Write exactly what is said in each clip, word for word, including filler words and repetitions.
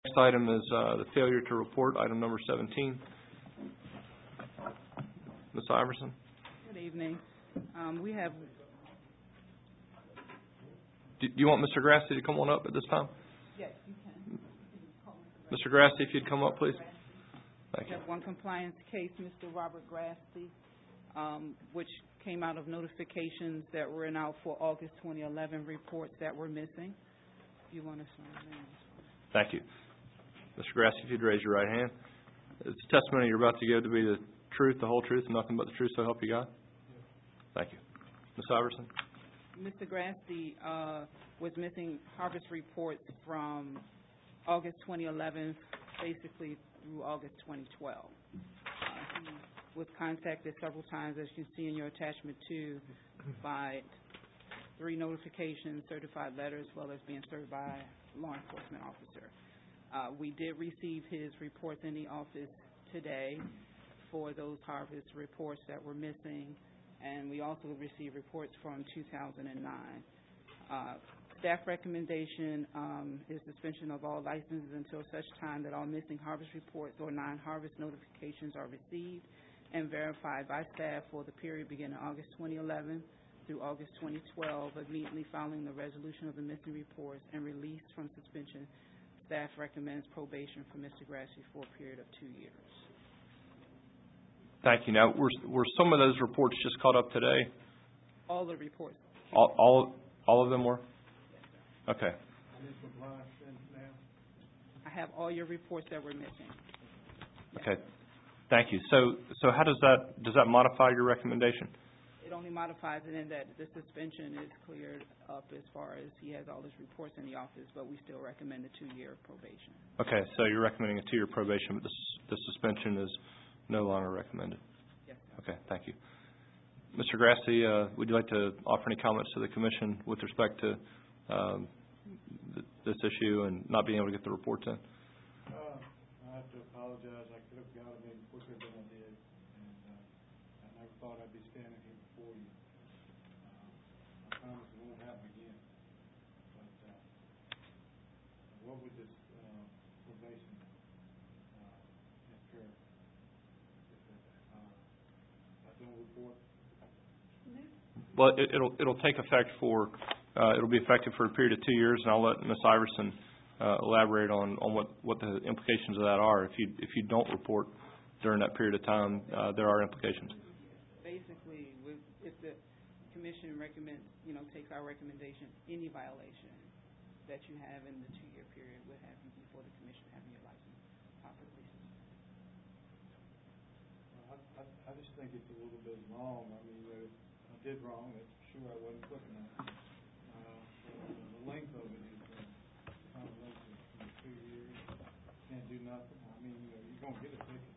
Next item is uh, the failure to report, item number seventeen. Miz Iverson. Good evening. Um, we have. Do, do you want Mister Grassley to come on up at this time? Yes, you can. Mister Grassley, if you'd come up, please. Thank We you. have one compliance case, Mister Robert Grassley, um, which came out of notifications that were in out for August twenty eleven reports that were missing. If you want to sign in. Thank you. Mister Grassley, if you'd raise your right hand. Is the testimony you're about to give to be the truth, the whole truth, and nothing but the truth, so help you God? Thank you. Miz Iverson. Mister Grassley uh, was missing harvest reports from August twenty eleven, basically through August twenty twelve. Uh, he was contacted several times, as you see in your attachment two, by three notifications, certified letters, as well as being served by a law enforcement officer. Uh, we did receive his reports in the office today for those harvest reports that were missing, and we also received reports from two thousand nine. Uh, staff recommendation um, is suspension of all licenses until such time that all missing harvest reports or non-harvest notifications are received and verified by staff for the period beginning August twenty eleven through August twenty twelve, immediately following the resolution of the missing reports and release from suspension. Staff recommends probation for Mister Grassley for a period of two years. Thank you. Now, were, were some of those reports just caught up today? All the reports. All, all, all of them were? Yes, sir. Okay. I have all your reports that were missing. Yes. Okay. Thank you. So, so how does that, does that modify your recommendation? It only modifies it in that the suspension is cleared up as far as he has all his reports in the office, but we still recommend a two-year probation. Okay, so you're recommending a two-year probation, but the, the suspension is no longer recommended. Yes, sir. Okay, thank you. Mister Grassley, uh, would you like to offer any comments to the Commission with respect to um, th this issue and not being able to get the reports in? Uh, I have to apologize. I could have got them in quicker than I did, and uh, I never thought I'd be standing here before you. Uh, I promise it won't happen again. But uh, what would this uh, probation uh, incur if uh, I don't report? Well, it, it'll it'll take effect for uh, it'll be effective for a period of two years, and I'll let Miz Iverson uh, elaborate on, on what, what the implications of that are. If you if you don't report during that period of time, uh, there are implications. Basically, with, if the Commission recommends, you know, takes our recommendation, any violation that you have in the two-year period would have you before the Commission having your license properly suspended. I, I, I just think it's a little bit long. I mean, uh, I did wrong. That's sure I wasn't quick enough. Uh, the length of it is uh, kind of lengthy. You know, two years, can't do nothing. I mean, you know, you're gonna get a ticket.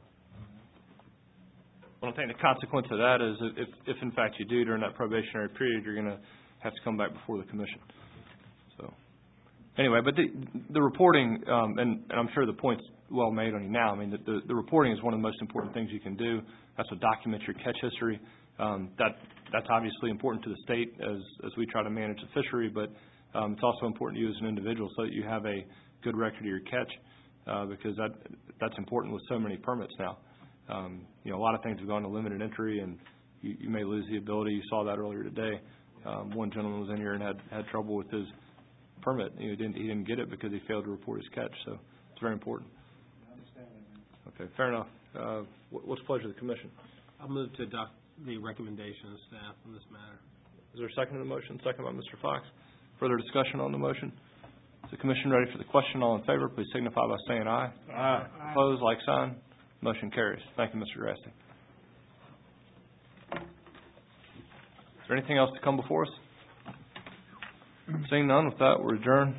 Well, I think the consequence of that is if, if in fact you do during that probationary period, you're going to have to come back before the Commission. So, anyway, but the the reporting, um, and, and I'm sure the point's well made on you now. I mean, the, the, the reporting is one of the most important things you can do. That's what documents your catch history. Um, that that's obviously important to the state as as we try to manage the fishery, but um, it's also important to you as an individual so that you have a good record of your catch, uh, because that that's important with so many permits now. Um, you know, a lot of things have gone to limited entry, and you, you may lose the ability. You saw that earlier today. Um, one gentleman was in here and had had trouble with his permit. You know, he didn't he didn't get it because he failed to report his catch. So it's very important. I understand that, man. Okay, fair enough. Uh, what, what's the pleasure of the Commission? I'll move to adopt the recommendation of staff on this matter. Is there a second to the motion? Second by Mister Fox. Further discussion on the motion? Is the Commission ready for the question? All in favor, please signify by saying aye. Aye. Opposed, like sign. Motion carries. Thank you, Mister Grassley. Is there anything else to come before us? Seeing none, with that, we're adjourned.